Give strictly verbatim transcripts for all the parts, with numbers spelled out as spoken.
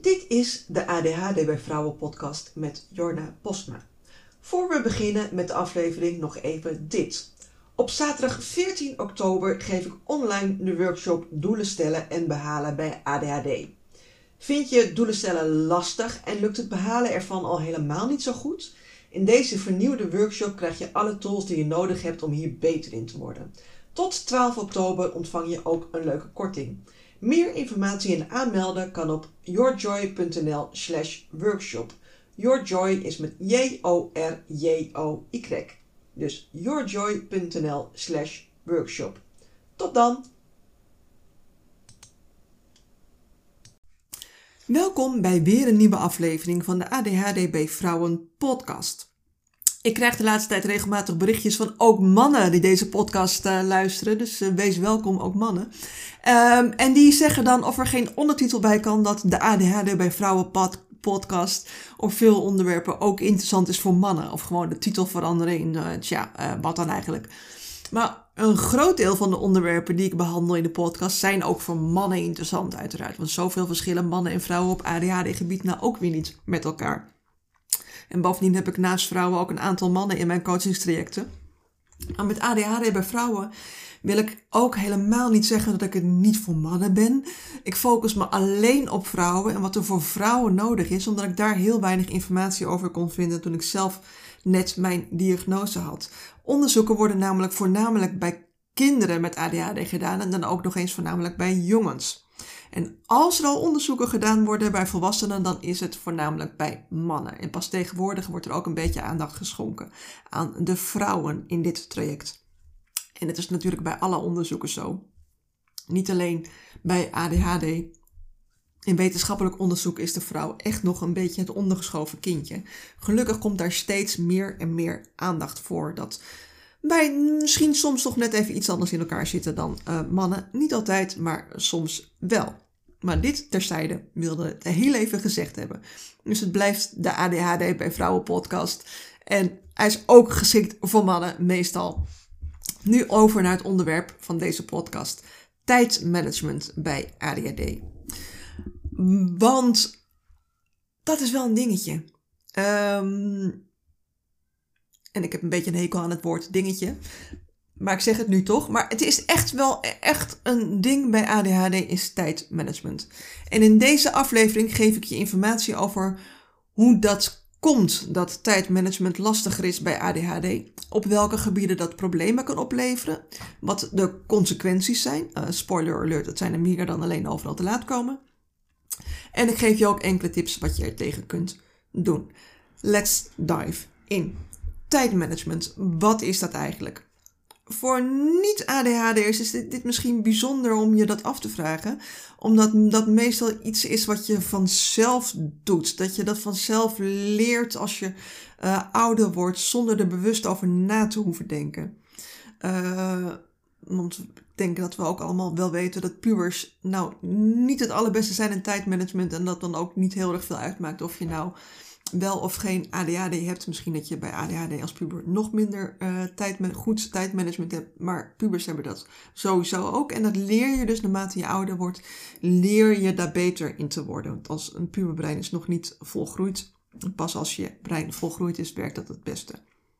Dit is de A D H D bij Vrouwen podcast met Jorna Postma. Voor we beginnen met de aflevering nog even dit. Op zaterdag veertien oktober geef ik online de workshop Doelen stellen en behalen bij A D H D. Vind je doelen stellen lastig en lukt het behalen ervan al helemaal niet zo goed? In deze vernieuwde workshop krijg je alle tools die je nodig hebt om hier beter in te worden. Tot twaalf oktober ontvang je ook een leuke korting. Meer informatie en aanmelden kan op yourjoy.nl slash workshop. Yourjoy is met J O R J O Y. Dus yourjoy.nl slash workshop. Tot dan! Welkom bij weer een nieuwe aflevering van de A D H D bij Vrouwen podcast. Ik krijg de laatste tijd regelmatig berichtjes van ook mannen die deze podcast uh, luisteren. Dus uh, wees welkom, ook mannen. Um, en die zeggen dan of er geen ondertitel bij kan dat de A D H D bij Vrouwen pod- podcast of veel onderwerpen ook interessant is voor mannen. Of gewoon de titel veranderen in, uh, tja, uh, wat dan eigenlijk. Maar een groot deel van de onderwerpen die ik behandel in de podcast zijn ook voor mannen interessant uiteraard. Want zoveel verschillen mannen en vrouwen op A D H D-gebied nou ook weer niet met elkaar. En bovendien heb ik naast vrouwen ook een aantal mannen in mijn coachingstrajecten. Maar met A D H D bij vrouwen wil ik ook helemaal niet zeggen dat ik het niet voor mannen ben. Ik focus me alleen op vrouwen en wat er voor vrouwen nodig is, omdat ik daar heel weinig informatie over kon vinden toen ik zelf net mijn diagnose had. Onderzoeken worden namelijk voornamelijk bij kinderen met A D H D gedaan en dan ook nog eens voornamelijk bij jongens. En als er al onderzoeken gedaan worden bij volwassenen, dan is het voornamelijk bij mannen. En pas tegenwoordig wordt er ook een beetje aandacht geschonken aan de vrouwen in dit traject. En het is natuurlijk bij alle onderzoeken zo. Niet alleen bij A D H D. In wetenschappelijk onderzoek is de vrouw echt nog een beetje het ondergeschoven kindje. Gelukkig komt daar steeds meer en meer aandacht voor dat wij misschien soms nog net even iets anders in elkaar zitten dan uh, mannen. Niet altijd, maar soms wel. Maar dit terzijde wilde het heel even gezegd hebben. Dus het blijft de A D H D bij Vrouwen podcast. En hij is ook geschikt voor mannen meestal. Nu over naar het onderwerp van deze podcast. Tijdmanagement bij A D H D. Want dat is wel een dingetje. Um, en ik heb een beetje een hekel aan het woord dingetje. Maar ik zeg het nu toch. Maar het is echt wel echt een ding bij A D H D is tijdmanagement. En in deze aflevering geef ik je informatie over hoe dat komt dat tijdmanagement lastiger is bij A D H D. Op welke gebieden dat problemen kan opleveren. Wat de consequenties zijn. Uh, spoiler alert, het zijn er meer dan alleen overal te laat komen. En ik geef je ook enkele tips wat je er tegen kunt doen. Let's dive in. Tijdmanagement, wat is dat eigenlijk? Voor niet-A D H D'ers is dit, dit misschien bijzonder om je dat af te vragen. Omdat dat meestal iets is wat je vanzelf doet. Dat je dat vanzelf leert als je uh, ouder wordt zonder er bewust over na te hoeven denken. Uh, want ik denk dat we ook allemaal wel weten dat pubers nou niet het allerbeste zijn in tijdmanagement. En dat dan ook niet heel erg veel uitmaakt of je nou wel of geen A D H D hebt. Misschien dat je bij A D H D als puber nog minder uh, tijd, goed tijdmanagement hebt. Maar pubers hebben dat sowieso ook. En dat leer je dus naarmate je ouder wordt. Leer je daar beter in te worden. Want als een puberbrein is nog niet volgroeid. Pas als je brein volgroeid is, werkt dat het beste.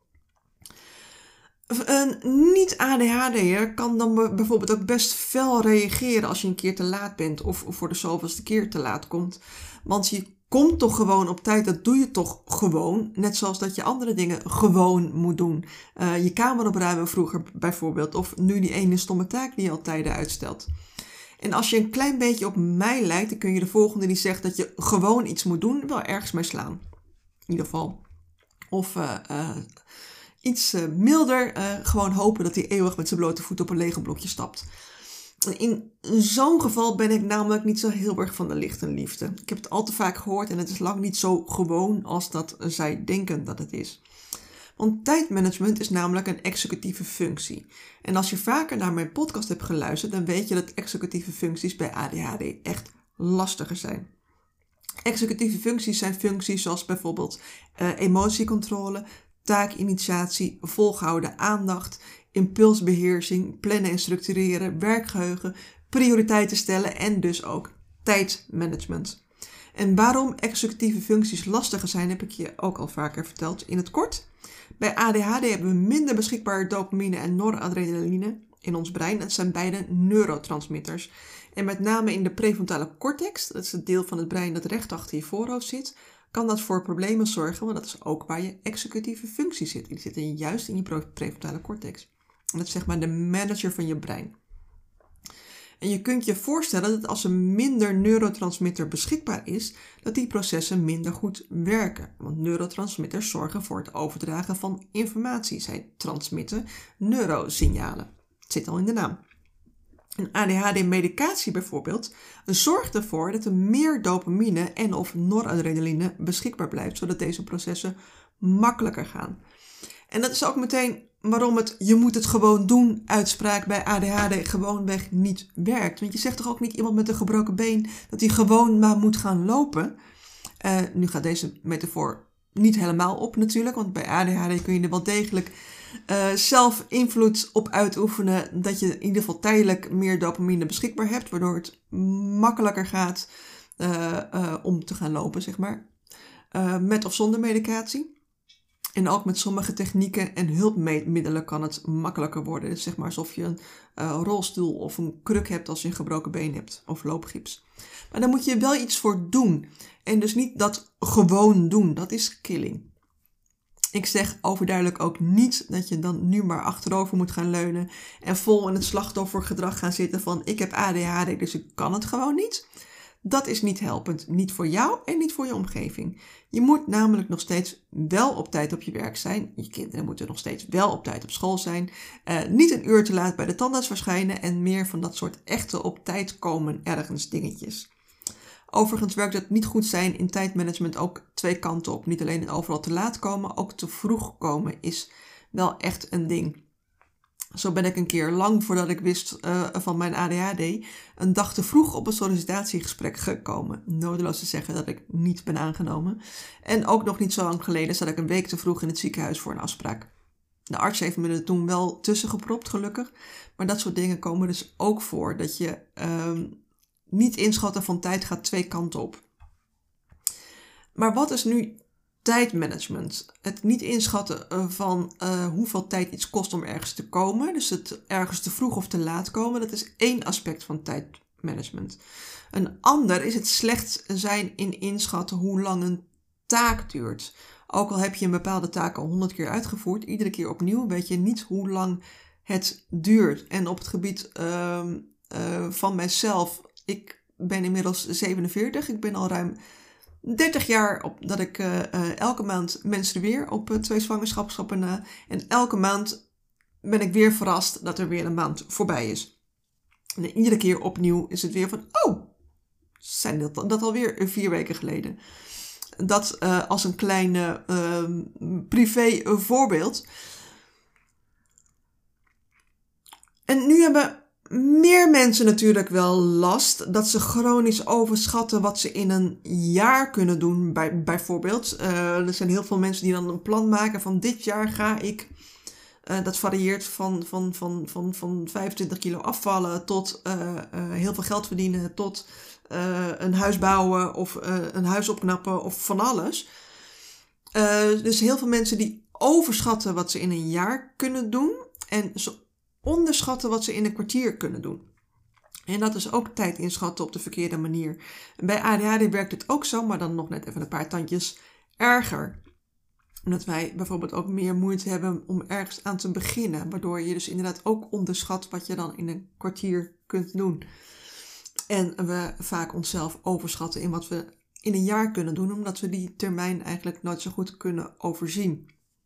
Een niet-A D H D'er kan dan bijvoorbeeld ook best fel reageren als je een keer te laat bent. Of voor de zoveelste keer te laat komt. Want je komt toch gewoon op tijd, dat doe je toch gewoon. Net zoals dat je andere dingen gewoon moet doen. Uh, je kamer opruimen vroeger bijvoorbeeld. Of nu die ene stomme taak die je al tijden uitstelt. En als je een klein beetje op mij lijkt, dan kun je de volgende die zegt dat je gewoon iets moet doen, wel ergens mee slaan. In ieder geval. Of uh, uh, iets uh, milder, uh, gewoon hopen dat hij eeuwig met zijn blote voet op een Lego blokje stapt. In zo'n geval ben ik namelijk niet zo heel erg van de lichte liefde. Ik heb het al te vaak gehoord en het is lang niet zo gewoon als dat zij denken dat het is. Want tijdmanagement is namelijk een executieve functie. En als je vaker naar mijn podcast hebt geluisterd, dan weet je dat executieve functies bij A D H D echt lastiger zijn. Executieve functies zijn functies zoals bijvoorbeeld uh, emotiecontrole, taakinitiatie, volgehouden aandacht, impulsbeheersing, plannen en structureren, werkgeheugen, prioriteiten stellen en dus ook tijdmanagement. En waarom executieve functies lastiger zijn, heb ik je ook al vaker verteld in het kort. Bij A D H D hebben we minder beschikbare dopamine en noradrenaline in ons brein. Het zijn beide neurotransmitters. En met name in de prefrontale cortex, dat is het deel van het brein dat recht achter je voorhoofd zit, kan dat voor problemen zorgen, want dat is ook waar je executieve functie zit. Die zitten juist in je prefrontale cortex. En dat is zeg maar de manager van je brein. En je kunt je voorstellen dat als er minder neurotransmitter beschikbaar is, dat die processen minder goed werken. Want neurotransmitters zorgen voor het overdragen van informatie. Zij transmitten neurosignalen. Het zit al in de naam. Een A D H D-medicatie bijvoorbeeld zorgt ervoor dat er meer dopamine en of noradrenaline beschikbaar blijft, zodat deze processen makkelijker gaan. En dat is ook meteen waarom het je moet het gewoon doen uitspraak bij A D H D gewoonweg niet werkt. Want je zegt toch ook niet iemand met een gebroken been dat hij gewoon maar moet gaan lopen. Uh, nu gaat deze metafoor niet helemaal op natuurlijk, want bij A D H D kun je er wel degelijk uh, zelf invloed op uitoefenen dat je in ieder geval tijdelijk meer dopamine beschikbaar hebt, waardoor het makkelijker gaat uh, uh, om te gaan lopen, zeg maar. Uh, met of zonder medicatie. En ook met sommige technieken en hulpmiddelen kan het makkelijker worden. Het is zeg maar alsof je een uh, rolstoel of een kruk hebt als je een gebroken been hebt. Of loopgips. Maar daar moet je wel iets voor doen. En dus niet dat gewoon doen. Dat is killing. Ik zeg overduidelijk ook niet dat je dan nu maar achterover moet gaan leunen. En vol in het slachtoffergedrag gaan zitten van ik heb A D H D dus ik kan het gewoon niet. Dat is niet helpend, niet voor jou en niet voor je omgeving. Je moet namelijk nog steeds wel op tijd op je werk zijn. Je kinderen moeten nog steeds wel op tijd op school zijn. Uh, niet een uur te laat bij de tandarts verschijnen en meer van dat soort echte op tijd komen ergens dingetjes. Overigens werkt het niet goed zijn in tijdmanagement ook twee kanten op. Niet alleen overal te laat komen, ook te vroeg komen is wel echt een ding. Zo ben ik een keer lang voordat ik wist uh, van mijn A D H D een dag te vroeg op een sollicitatiegesprek gekomen. Nodeloos te zeggen dat ik niet ben aangenomen. En ook nog niet zo lang geleden zat ik een week te vroeg in het ziekenhuis voor een afspraak. De arts heeft me er toen wel tussen gepropt, gelukkig. Maar dat soort dingen komen dus ook voor. Dat je uh, niet inschatten van tijd gaat twee kanten op. Maar wat is nu tijdmanagement? Het niet inschatten van uh, hoeveel tijd iets kost om ergens te komen. Dus het ergens te vroeg of te laat komen. Dat is één aspect van tijdmanagement. Een ander is het slecht zijn in inschatten hoe lang een taak duurt. Ook al heb je een bepaalde taak al honderd keer uitgevoerd, iedere keer opnieuw weet je niet hoe lang het duurt. En op het gebied uh, uh, van mijzelf, ik ben inmiddels zevenenveertig, ik ben al ruim dertig jaar op, dat ik uh, uh, elke maand menstrueer op uh, twee zwangerschapschappen na. En elke maand ben ik weer verrast dat er weer een maand voorbij is. En iedere keer opnieuw is het weer van, oh, zijn dat, dat alweer vier weken geleden. Dat uh, als een klein uh, privé voorbeeld. En nu hebben meer mensen natuurlijk wel last dat ze chronisch overschatten wat ze in een jaar kunnen doen. Bij, bijvoorbeeld, uh, er zijn heel veel mensen die dan een plan maken van dit jaar ga ik, uh, dat varieert van, van, van, van, van vijfentwintig kilo afvallen tot uh, uh, heel veel geld verdienen, tot uh, een huis bouwen of uh, een huis opknappen of van alles. Uh, dus heel veel mensen die overschatten wat ze in een jaar kunnen doen en ze onderschatten wat ze in een kwartier kunnen doen. En dat is ook tijd inschatten op de verkeerde manier. Bij A D H D werkt het ook zo, maar dan nog net even een paar tandjes erger. Omdat wij bijvoorbeeld ook meer moeite hebben om ergens aan te beginnen. Waardoor je dus inderdaad ook onderschat wat je dan in een kwartier kunt doen. En we vaak onszelf overschatten in wat we in een jaar kunnen doen. Omdat we die termijn eigenlijk nooit zo goed kunnen overzien.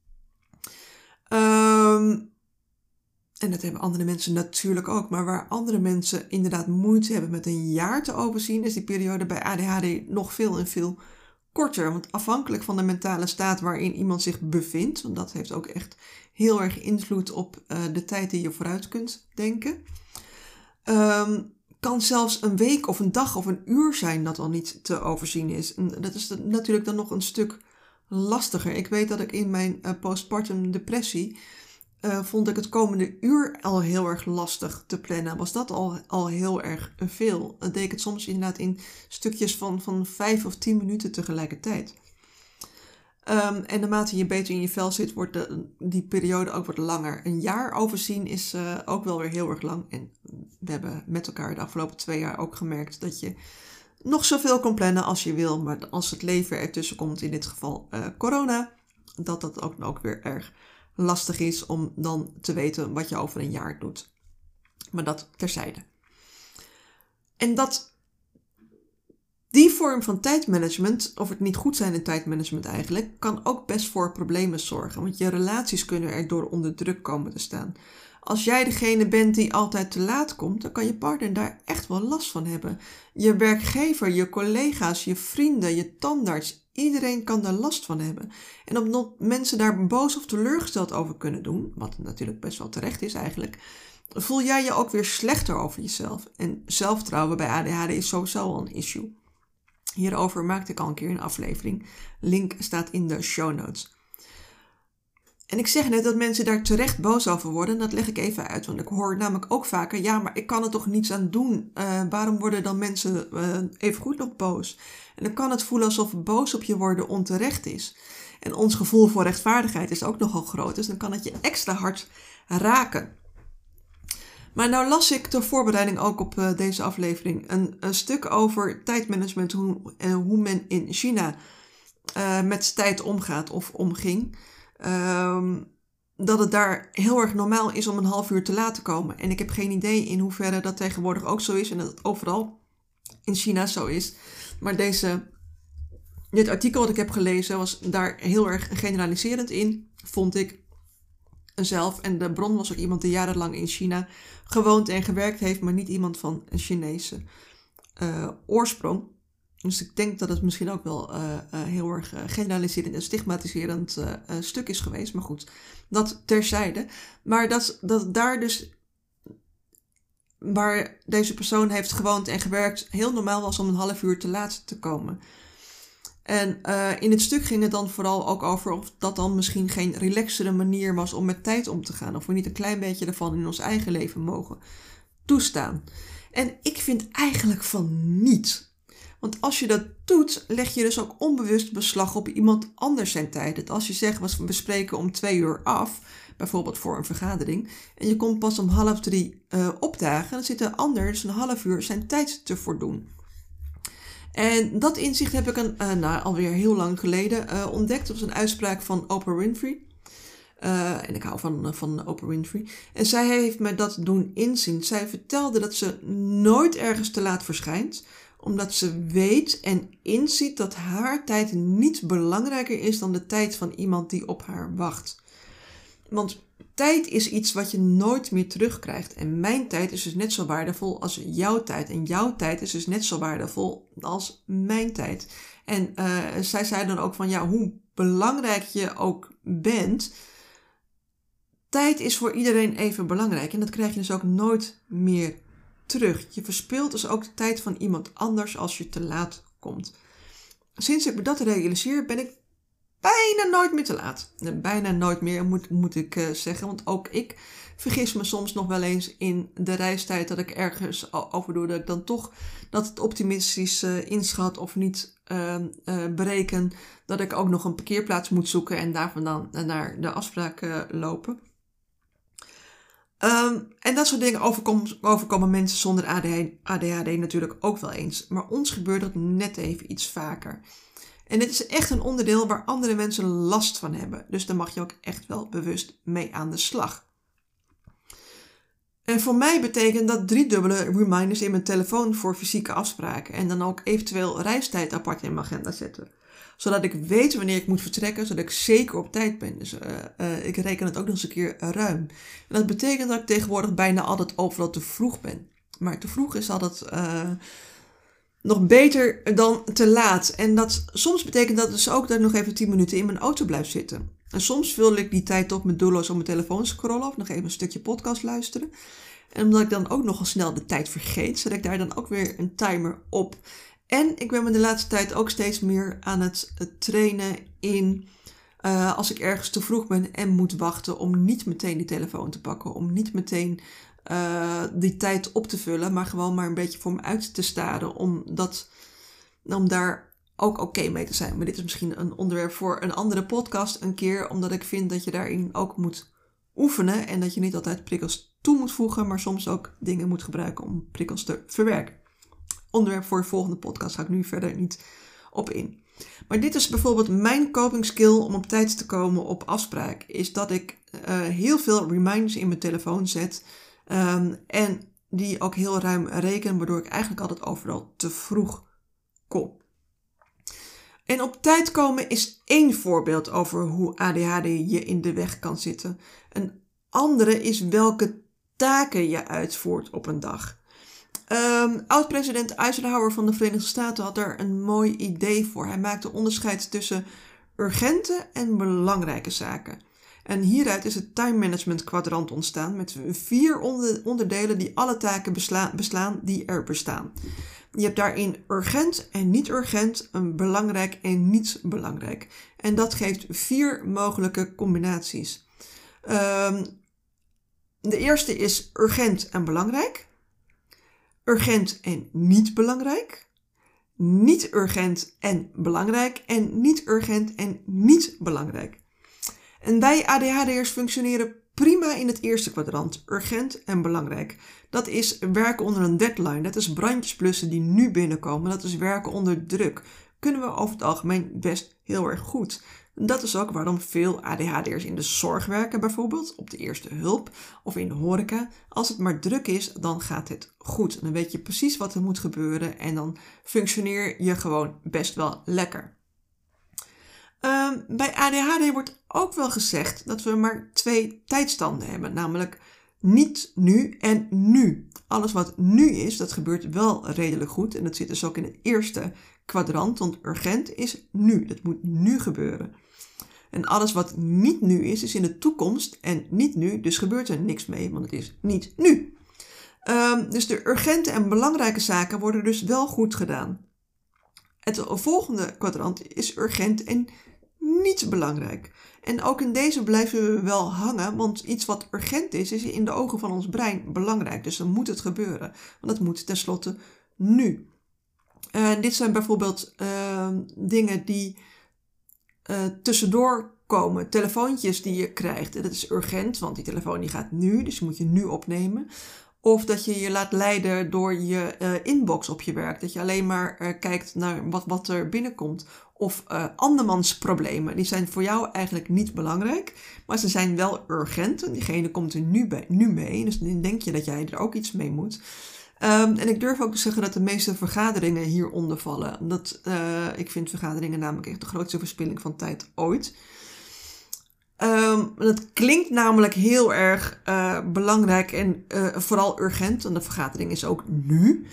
Um, En dat hebben andere mensen natuurlijk ook. Maar waar andere mensen inderdaad moeite hebben met een jaar te overzien, is die periode bij A D H D nog veel en veel korter. Want afhankelijk van de mentale staat waarin iemand zich bevindt, want dat heeft ook echt heel erg invloed op uh, de tijd die je vooruit kunt denken, um, kan zelfs een week of een dag of een uur zijn dat al niet te overzien is. En dat is natuurlijk dan nog een stuk lastiger. Ik weet dat ik in mijn uh, postpartum depressie uh, vond ik het komende uur al heel erg lastig te plannen. Was dat al, al heel erg veel. Dan deed ik het soms inderdaad in stukjes van, van vijf of tien minuten tegelijkertijd. Um, en naarmate je beter in je vel zit, wordt de, die periode ook wat langer. Een jaar overzien is uh, ook wel weer heel erg lang. En we hebben met elkaar de afgelopen twee jaar ook gemerkt dat je nog zoveel kan plannen als je wil. Maar als het leven ertussen komt, in dit geval uh, corona, dat dat ook, ook weer erg lastig is om dan te weten wat je over een jaar doet. Maar dat terzijde. En dat die vorm van tijdmanagement, of het niet goed zijn in tijdmanagement eigenlijk, kan ook best voor problemen zorgen. Want je relaties kunnen erdoor onder druk komen te staan. Als jij degene bent die altijd te laat komt, dan kan je partner daar echt wel last van hebben. Je werkgever, je collega's, je vrienden, je tandarts, iedereen kan daar last van hebben. En omdat mensen daar boos of teleurgesteld over kunnen doen, wat natuurlijk best wel terecht is eigenlijk, voel jij je ook weer slechter over jezelf. En zelfvertrouwen bij A D H D is sowieso al een issue. Hierover maakte ik al een keer een aflevering. Link staat in de show notes. En ik zeg net dat mensen daar terecht boos over worden. Dat leg ik even uit, want ik hoor namelijk ook vaker, ja, maar ik kan er toch niets aan doen. Uh, waarom worden dan mensen uh, even goed nog boos? En dan kan het voelen alsof boos op je worden onterecht is. En ons gevoel voor rechtvaardigheid is ook nogal groot, dus dan kan het je extra hard raken. Maar nou las ik ter voorbereiding ook op uh, deze aflevering een, een stuk over tijdmanagement, hoe, uh, hoe men in China uh, met tijd omgaat of omging. Um, dat het daar heel erg normaal is om een half uur te laat te komen. En ik heb geen idee in hoeverre dat tegenwoordig ook zo is en dat het overal in China zo is. Maar deze, dit artikel wat ik heb gelezen was daar heel erg generaliserend in, vond ik zelf. En de bron was ook iemand die jarenlang in China gewoond en gewerkt heeft, maar niet iemand van een Chinese uh, oorsprong. Dus ik denk dat het misschien ook wel uh, uh, heel erg uh, generaliserend en stigmatiserend uh, uh, stuk is geweest. Maar goed, dat terzijde. Maar dat, dat daar dus, waar deze persoon heeft gewoond en gewerkt, heel normaal was om een half uur te laat te komen. En uh, in het stuk ging het dan vooral ook over of dat dan misschien geen relaxere manier was om met tijd om te gaan. Of we niet een klein beetje ervan in ons eigen leven mogen toestaan. En ik vind eigenlijk van niet. Want als je dat doet, leg je dus ook onbewust beslag op iemand anders zijn tijd. Dat als je zegt, we spreken om twee uur af, bijvoorbeeld voor een vergadering, en je komt pas om half drie uh, opdagen, dan zit de ander dus een half uur zijn tijd te voordoen. En dat inzicht heb ik een, uh, nou, alweer heel lang geleden uh, ontdekt. Dat was een uitspraak van Oprah Winfrey. Uh, en ik hou van, uh, van Oprah Winfrey. En zij heeft me dat doen inzien. Zij vertelde dat ze nooit ergens te laat verschijnt, omdat ze weet en inziet dat haar tijd niet belangrijker is dan de tijd van iemand die op haar wacht. Want tijd is iets wat je nooit meer terugkrijgt. En mijn tijd is dus net zo waardevol als jouw tijd. En jouw tijd is dus net zo waardevol als mijn tijd. En uh, zij zei dan ook van, ja, hoe belangrijk je ook bent, tijd is voor iedereen even belangrijk. En dat krijg je dus ook nooit meer terug. Je verspilt dus ook de tijd van iemand anders als je te laat komt. Sinds ik me dat realiseer, ben ik bijna nooit meer te laat. Bijna nooit meer, moet, moet ik uh, zeggen. Want ook ik vergis me soms nog wel eens in de reistijd dat ik ergens over doe. Dat ik dan toch dat het optimistisch uh, inschat of niet uh, uh, bereken. Dat ik ook nog een parkeerplaats moet zoeken en daarvan dan naar de afspraak uh, lopen. Um, en dat soort dingen overkom, overkomen mensen zonder A D H D natuurlijk ook wel eens. Maar ons gebeurt dat net even iets vaker. En dit is echt een onderdeel waar andere mensen last van hebben. Dus daar mag je ook echt wel bewust mee aan de slag. En voor mij betekent dat driedubbele reminders in mijn telefoon voor fysieke afspraken. En dan ook eventueel reistijd apart in mijn agenda zetten. Zodat ik weet wanneer ik moet vertrekken, zodat ik zeker op tijd ben. Dus uh, uh, ik reken het ook nog eens een keer ruim. En dat betekent dat ik tegenwoordig bijna altijd overal te vroeg ben. Maar te vroeg is altijd uh, nog beter dan te laat. En dat, soms betekent dat dus ook dat ik nog even tien minuten in mijn auto blijf zitten. En soms vul ik die tijd op met doelloos op mijn telefoon scrollen of nog even een stukje podcast luisteren. En omdat ik dan ook nogal snel de tijd vergeet, zet ik daar dan ook weer een timer op. En ik ben me de laatste tijd ook steeds meer aan het trainen in Uh, als ik ergens te vroeg ben en moet wachten om niet meteen die telefoon te pakken. Om niet meteen uh, die tijd op te vullen. Maar gewoon maar een beetje voor me uit te staren. Om, dat, om daar ook oké okay mee te zijn. Maar dit is misschien een onderwerp voor een andere podcast een keer. Omdat ik vind dat je daarin ook moet oefenen. En dat je niet altijd prikkels toe moet voegen. Maar soms ook dingen moet gebruiken om prikkels te verwerken. Onderwerp voor de volgende podcast ga ik nu verder niet op in. Maar dit is bijvoorbeeld mijn coping skill om op tijd te komen op afspraak. Is dat ik uh, heel veel reminders in mijn telefoon zet. Um, en die ook heel ruim reken. Waardoor ik eigenlijk altijd overal te vroeg kom. En op tijd komen is één voorbeeld over hoe A D H D je in de weg kan zitten. Een andere is welke taken je uitvoert op een dag. Um, Oud-president Eisenhower van de Verenigde Staten had daar een mooi idee voor. Hij maakte onderscheid tussen urgente en belangrijke zaken. En hieruit is het time management kwadrant ontstaan met vier onder- onderdelen die alle taken besla- beslaan die er bestaan. Je hebt daarin urgent en niet urgent, een belangrijk en niet belangrijk. En dat geeft vier mogelijke combinaties. Um, de eerste is urgent en belangrijk. Urgent en niet belangrijk. Niet urgent en belangrijk. En niet urgent en niet belangrijk. En wij A D H D'ers functioneren prima in het eerste kwadrant. Urgent en belangrijk. Dat is werken onder een deadline. Dat is brandjes blussen die nu binnenkomen. Dat is werken onder druk. Kunnen we over het algemeen best heel erg goed. Dat is ook waarom veel A D H D'ers in de zorg werken bijvoorbeeld, op de eerste hulp of in de horeca. Als het maar druk is, dan gaat het goed. En dan weet je precies wat er moet gebeuren en dan functioneer je gewoon best wel lekker. Um, bij A D H D wordt ook wel gezegd dat we maar twee tijdstanden hebben, namelijk niet nu en nu. Alles wat nu is, dat gebeurt wel redelijk goed en dat zit dus ook in het eerste kwadrant, want urgent is nu. Dat moet nu gebeuren. En alles wat niet nu is, is in de toekomst en niet nu, dus gebeurt er niks mee, want het is niet nu. Um, dus de urgente en belangrijke zaken worden dus wel goed gedaan. Het volgende kwadrant is urgent en niet belangrijk. En ook in deze blijven we wel hangen, want iets wat urgent is, is in de ogen van ons brein belangrijk. Dus dan moet het gebeuren, want het moet tenslotte nu. Uh, dit zijn bijvoorbeeld uh, dingen die uh, tussendoor komen. Telefoontjes die je krijgt. Dat is urgent, want die telefoon die gaat nu, dus die moet je nu opnemen. Of dat je je laat leiden door je uh, inbox op je werk. Dat je alleen maar uh, kijkt naar wat, wat er binnenkomt. Of uh, andermans problemen. Die zijn voor jou eigenlijk niet belangrijk. Maar ze zijn wel urgent. En diegene komt er nu, bij, nu mee. Dus dan denk je dat jij er ook iets mee moet. Um, en ik durf ook te zeggen dat de meeste vergaderingen hieronder vallen. Dat, uh, ik vind vergaderingen namelijk echt de grootste verspilling van tijd ooit. Um, dat klinkt namelijk heel erg uh, belangrijk en uh, vooral urgent. En de vergadering is ook nu.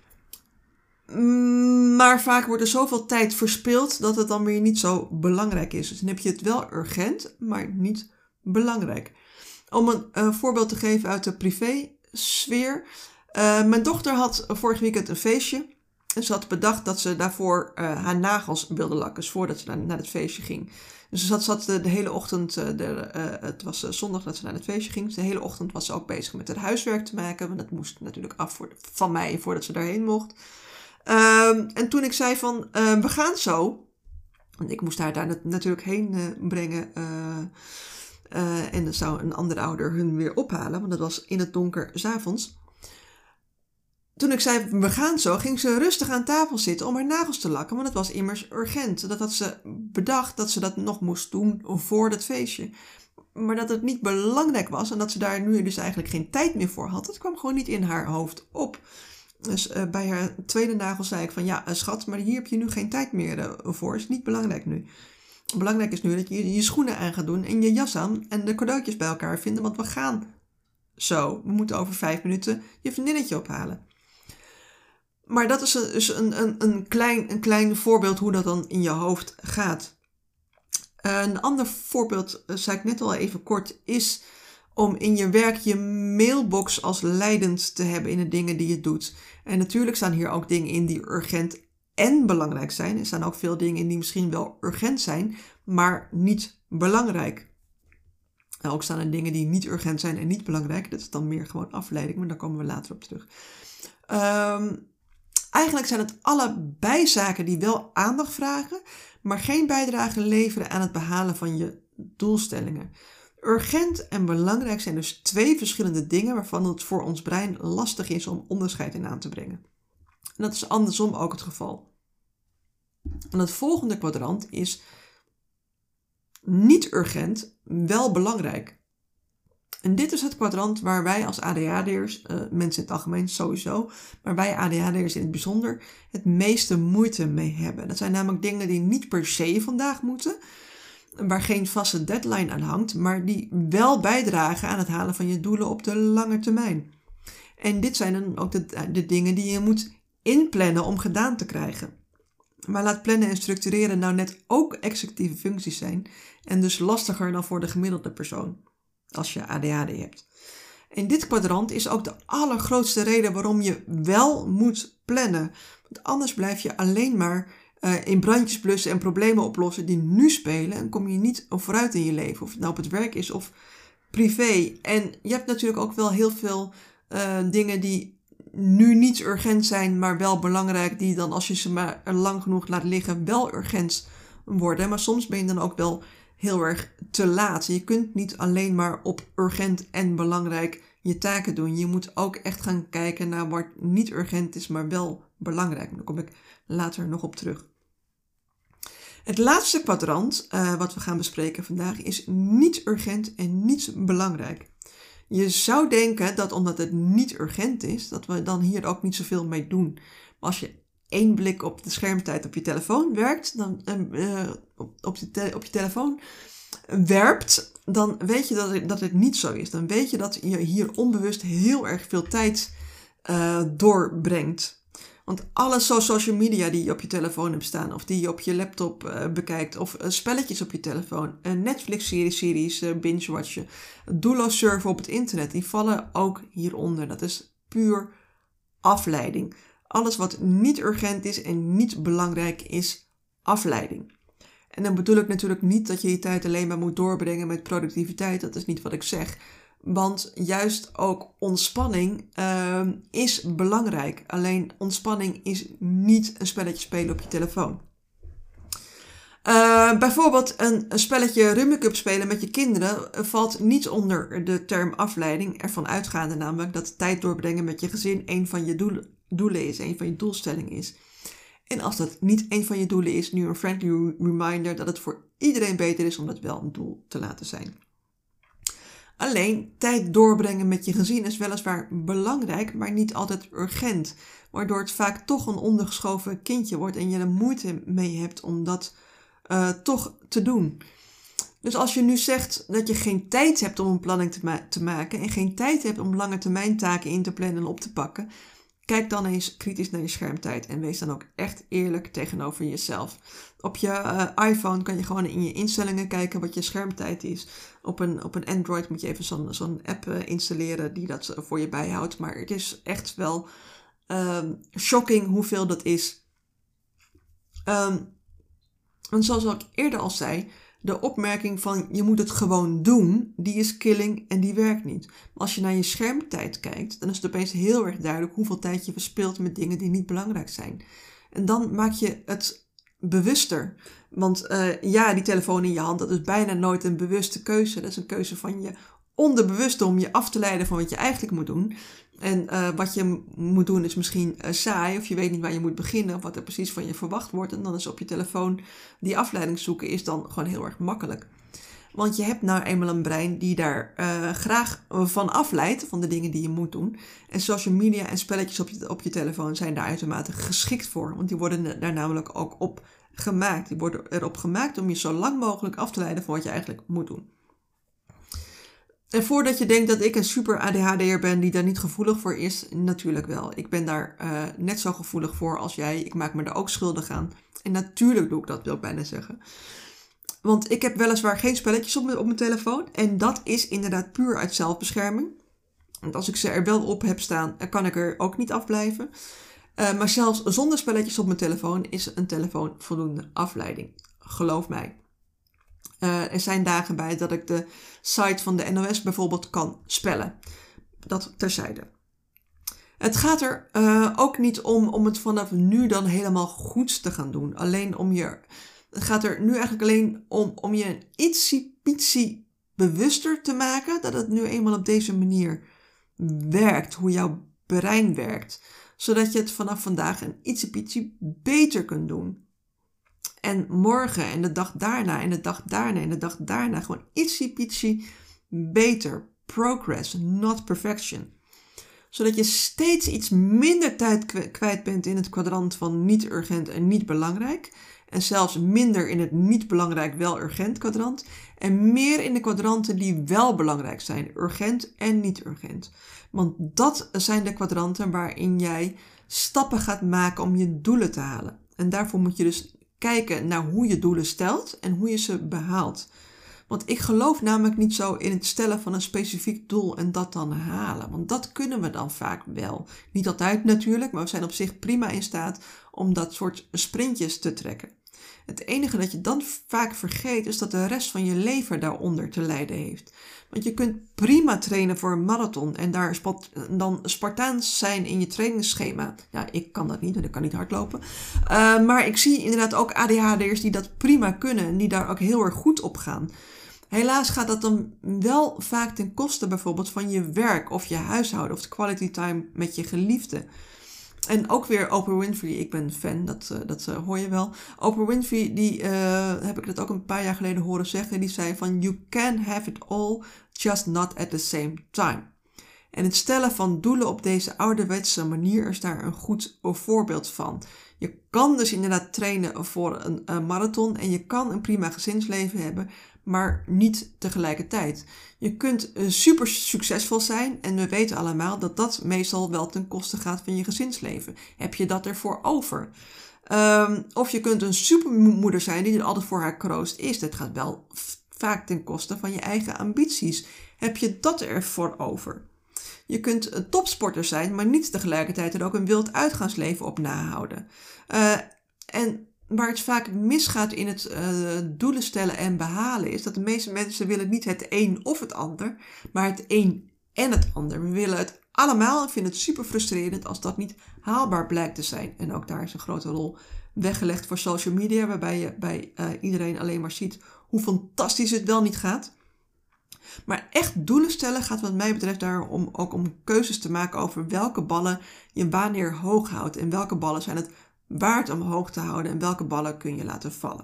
Mm, maar vaak wordt er zoveel tijd verspild dat het dan weer niet zo belangrijk is. Dus dan heb je het wel urgent, maar niet belangrijk. Om een uh, voorbeeld te geven uit de privésfeer. Uh, mijn dochter had vorig weekend een feestje. En ze had bedacht dat ze daarvoor uh, haar nagels wilde lakken. Dus voordat ze naar, naar het feestje ging. Dus ze zat, zat de, de hele ochtend, uh, de, uh, het was uh, zondag dat ze naar het feestje ging. Dus de hele ochtend was ze ook bezig met het huiswerk te maken. Want dat moest natuurlijk af voor, van mij voordat ze daarheen mocht. Uh, en toen ik zei van, uh, we gaan zo. Want ik moest haar daar nat- natuurlijk heen uh, brengen. Uh, uh, en dan zou een andere ouder hun weer ophalen. Want dat was in het donker 's avonds. Toen ik zei, we gaan zo, ging ze rustig aan tafel zitten om haar nagels te lakken. Want het was immers urgent. Dat had ze bedacht dat ze dat nog moest doen voor het feestje. Maar dat het niet belangrijk was en dat ze daar nu dus eigenlijk geen tijd meer voor had. Dat kwam gewoon niet in haar hoofd op. Dus uh, bij haar tweede nagel zei ik van, ja uh, schat, maar hier heb je nu geen tijd meer uh, voor. Is niet belangrijk nu. Belangrijk is nu dat je je schoenen aan gaat doen en je jas aan en de cadeautjes bij elkaar vinden. Want we gaan zo. We moeten over vijf minuten je vriendinnetje ophalen. Maar dat is een, dus een, een, een, klein, een klein voorbeeld hoe dat dan in je hoofd gaat. Een ander voorbeeld, zei ik net al even kort, is om in je werk je mailbox als leidend te hebben in de dingen die je doet. En natuurlijk staan hier ook dingen in die urgent en belangrijk zijn. Er staan ook veel dingen in die misschien wel urgent zijn, maar niet belangrijk. En ook staan er dingen die niet urgent zijn en niet belangrijk. Dat is dan meer gewoon afleiding, maar daar komen we later op terug. Um, eigenlijk zijn het allebei zaken die wel aandacht vragen, maar geen bijdrage leveren aan het behalen van je doelstellingen. Urgent en belangrijk zijn dus twee verschillende dingen waarvan het voor ons brein lastig is om onderscheid in aan te brengen. En dat is andersom ook het geval. En het volgende kwadrant is niet urgent, wel belangrijk. En dit is het kwadrant waar wij als A D H D'ers, uh, mensen in het algemeen sowieso, maar wij A D H D'ers in het bijzonder, het meeste moeite mee hebben. Dat zijn namelijk dingen die niet per se vandaag moeten, waar geen vaste deadline aan hangt, maar die wel bijdragen aan het halen van je doelen op de lange termijn. En dit zijn dan ook de, de dingen die je moet inplannen om gedaan te krijgen. Maar laat plannen en structureren nou net ook executieve functies zijn en dus lastiger dan voor de gemiddelde persoon, als je A D H D hebt. En dit kwadrant is ook de allergrootste reden waarom je wel moet plannen. Want anders blijf je alleen maar uh, in brandjes blussen en problemen oplossen die nu spelen en kom je niet vooruit in je leven. Of het nou op het werk is of privé. En je hebt natuurlijk ook wel heel veel uh, dingen die nu niet urgent zijn, maar wel belangrijk, die dan als je ze maar lang genoeg laat liggen wel urgent worden. Maar soms ben je dan ook wel heel erg te laat. Je kunt niet alleen maar op urgent en belangrijk je taken doen. Je moet ook echt gaan kijken naar wat niet urgent is, maar wel belangrijk. Daar kom ik later nog op terug. Het laatste kwadrant uh, wat we gaan bespreken vandaag is niet urgent en niet belangrijk. Je zou denken dat omdat het niet urgent is, dat we dan hier ook niet zoveel mee doen. Maar als je één blik op de schermtijd op je telefoon werkt, dan, uh, op, op, je te, op je telefoon werpt, dan weet je dat het, dat het niet zo is. Dan weet je dat je hier onbewust heel erg veel tijd uh, doorbrengt. Want alle social media die je op je telefoon hebt staan, of die je op je laptop uh, bekijkt, of uh, spelletjes op je telefoon, uh, Netflix-series, series, uh, binge-watchen, doelloos surfen op het internet, die vallen ook hieronder. Dat is puur afleiding. Alles wat niet urgent is en niet belangrijk is, afleiding. En dan bedoel ik natuurlijk niet dat je je tijd alleen maar moet doorbrengen met productiviteit. Dat is niet wat ik zeg. Want juist ook ontspanning uh, is belangrijk. Alleen ontspanning is niet een spelletje spelen op je telefoon. Uh, bijvoorbeeld een, een spelletje Rummikub spelen met je kinderen valt niet onder de term afleiding. Ervan uitgaande namelijk dat tijd doorbrengen met je gezin een van je doelen, doelen is, een van je doelstellingen is. En als dat niet een van je doelen is, nu een friendly reminder dat het voor iedereen beter is om dat wel een doel te laten zijn. Alleen, tijd doorbrengen met je gezin is weliswaar belangrijk, maar niet altijd urgent. Waardoor het vaak toch een ondergeschoven kindje wordt en je er moeite mee hebt om dat uh, toch te doen. Dus als je nu zegt dat je geen tijd hebt om een planning te, ma- te maken en geen tijd hebt om lange termijn taken in te plannen en op te pakken, kijk dan eens kritisch naar je schermtijd en wees dan ook echt eerlijk tegenover jezelf. Op je uh, iPhone kan je gewoon in je instellingen kijken wat je schermtijd is. Op een, op een Android moet je even zo'n, zo'n app uh, installeren die dat voor je bijhoudt. Maar het is echt wel uh, shocking hoeveel dat is. Um, en zoals ik eerder al zei, de opmerking van je moet het gewoon doen, die is killing en die werkt niet. Maar als je naar je schermtijd kijkt, dan is het opeens heel erg duidelijk hoeveel tijd je verspilt met dingen die niet belangrijk zijn. En dan maak je het bewuster. Want uh, ja, die telefoon in je hand, dat is bijna nooit een bewuste keuze. Dat is een keuze van je onderbewuste om je af te leiden van wat je eigenlijk moet doen. En uh, wat je moet doen is misschien uh, saai, of je weet niet waar je moet beginnen, of wat er precies van je verwacht wordt. En dan is op je telefoon die afleiding zoeken is dan gewoon heel erg makkelijk. Want je hebt nou eenmaal een brein die daar uh, graag van afleidt, van de dingen die je moet doen. En social media en spelletjes op je, op je telefoon zijn daar uitermate geschikt voor. Want die worden daar namelijk ook op gemaakt. Die worden erop gemaakt om je zo lang mogelijk af te leiden van wat je eigenlijk moet doen. En voordat je denkt dat ik een super A D H D'er ben die daar niet gevoelig voor is, natuurlijk wel. Ik ben daar uh, net zo gevoelig voor als jij. Ik maak me er ook schuldig aan. En natuurlijk doe ik dat, wil ik bijna zeggen. Want ik heb weliswaar geen spelletjes op mijn, op mijn telefoon. En dat is inderdaad puur uit zelfbescherming. Want als ik ze er wel op heb staan, kan ik er ook niet afblijven. Uh, maar zelfs zonder spelletjes op mijn telefoon is een telefoon voldoende afleiding. Geloof mij. Uh, er zijn dagen bij dat ik de site van de N O S bijvoorbeeld kan spellen. Dat terzijde. Het gaat er uh, ook niet om om het vanaf nu dan helemaal goed te gaan doen. Alleen om je... Het gaat er nu eigenlijk alleen om om je een ietsie-pietsie bewuster te maken dat het nu eenmaal op deze manier werkt. Hoe jouw brein werkt. Zodat je het vanaf vandaag een ietsie-pietsie beter kunt doen. En morgen en de dag daarna en de dag daarna en de dag daarna gewoon ietsie-pietsie beter. Progress, not perfection. Zodat je steeds iets minder tijd kwijt bent in het kwadrant van niet urgent en niet belangrijk. En zelfs minder in het niet belangrijk wel urgent kwadrant. En meer in de kwadranten die wel belangrijk zijn. Urgent en niet urgent. Want dat zijn de kwadranten waarin jij stappen gaat maken om je doelen te halen. En daarvoor moet je dus kijken naar hoe je doelen stelt en hoe je ze behaalt. Want ik geloof namelijk niet zo in het stellen van een specifiek doel en dat dan halen. Want dat kunnen we dan vaak wel. Niet altijd natuurlijk, maar we zijn op zich prima in staat om dat soort sprintjes te trekken. Het enige dat je dan vaak vergeet is dat de rest van je leven daaronder te lijden heeft. Want je kunt prima trainen voor een marathon en daar spot, dan Spartaans zijn in je trainingsschema. Ja, ik kan dat niet, want ik kan niet hardlopen. Uh, maar ik zie inderdaad ook A D H D'ers die dat prima kunnen en die daar ook heel erg goed op gaan. Helaas gaat dat dan wel vaak ten koste bijvoorbeeld van je werk of je huishouden of de quality time met je geliefde. En ook weer Oprah Winfrey, ik ben fan, dat, uh, dat uh, hoor je wel. Oprah Winfrey, die uh, heb ik dat ook een paar jaar geleden horen zeggen. Die zei van, you can have it all, just not at the same time. En het stellen van doelen op deze ouderwetse manier is daar een goed voorbeeld van. Je kan dus inderdaad trainen voor een, een marathon en je kan een prima gezinsleven hebben, maar niet tegelijkertijd. Je kunt super succesvol zijn en we weten allemaal dat dat meestal wel ten koste gaat van je gezinsleven. Heb je dat ervoor over? Um, of je kunt een supermoeder zijn die er altijd voor haar kroost is. Dat gaat wel vaak ten koste van je eigen ambities. Heb je dat ervoor over? Je kunt een topsporter zijn, maar niet tegelijkertijd er ook een wild uitgaansleven op nahouden. Uh, en waar het vaak misgaat in het uh, doelen stellen en behalen is dat de meeste mensen willen niet het een of het ander, maar het een en het ander. We willen het allemaal en vinden het super frustrerend als dat niet haalbaar blijkt te zijn. En ook daar is een grote rol weggelegd voor social media, waarbij je bij uh, iedereen alleen maar ziet hoe fantastisch het wel niet gaat. Maar echt doelen stellen gaat wat mij betreft daarom ook om keuzes te maken over welke ballen je wanneer hoog houdt en welke ballen zijn het waard om hoog te houden en welke ballen kun je laten vallen.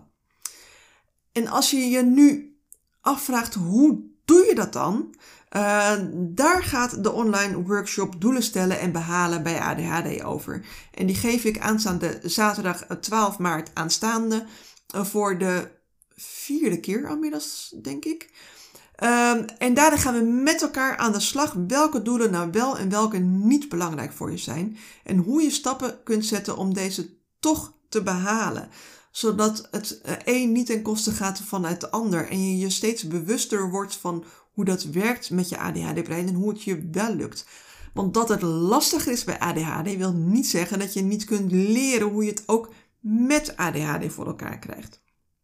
En als je je nu afvraagt hoe doe je dat dan? Uh, daar gaat de online workshop doelen stellen en behalen bij A D H D over. En die geef ik aanstaande zaterdag twaalf maart aanstaande voor de vierde keer inmiddels, denk ik. Um, en daarna gaan we met elkaar aan de slag welke doelen nou wel en welke niet belangrijk voor je zijn. En hoe je stappen kunt zetten om deze toch te behalen. Zodat het een niet ten koste gaat van het ander. En je je steeds bewuster wordt van hoe dat werkt met je A D H D-brein en hoe het je wel lukt. Want dat het lastiger is bij A D H D wil niet zeggen dat je niet kunt leren hoe je het ook met A D H D voor elkaar krijgt.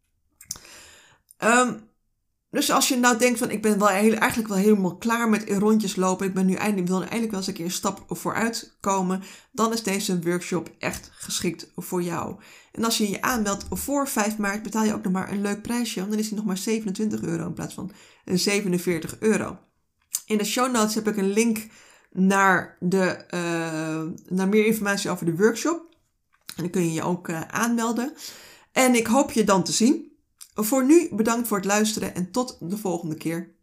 Um, Dus als je nou denkt van ik ben wel heel, eigenlijk wel helemaal klaar met rondjes lopen. Ik ben nu eindelijk, wil eindelijk wel eens een keer een stap vooruit komen. Dan is deze workshop echt geschikt voor jou. En als je je aanmeldt voor vijf maart betaal je ook nog maar een leuk prijsje. Want dan is die nog maar zevenentwintig euro in plaats van zevenenveertig euro. In de show notes heb ik een link naar, de, uh, naar meer informatie over de workshop. En dan kun je je ook uh, aanmelden. En ik hoop je dan te zien. Voor nu bedankt voor het luisteren en tot de volgende keer.